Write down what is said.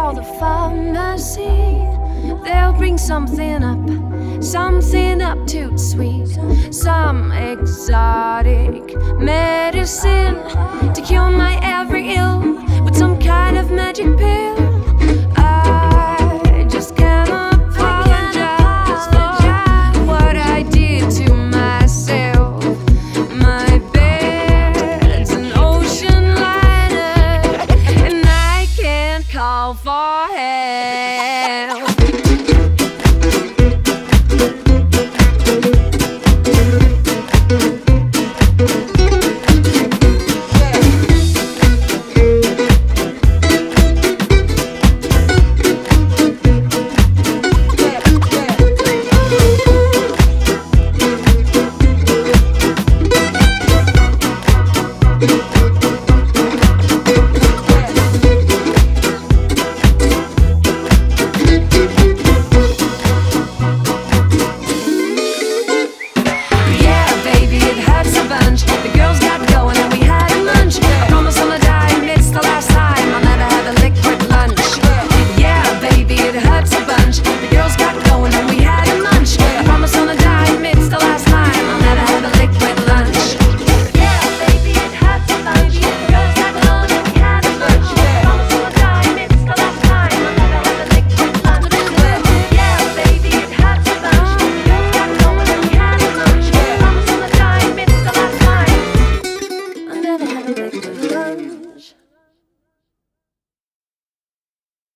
call the pharmacy. They'll bring something up too sweet, some exotic medicine to cure my every ill with some kind of magic pill. I just can't apologize for what I did to myself. My bed's an ocean liner, and I can't call for help.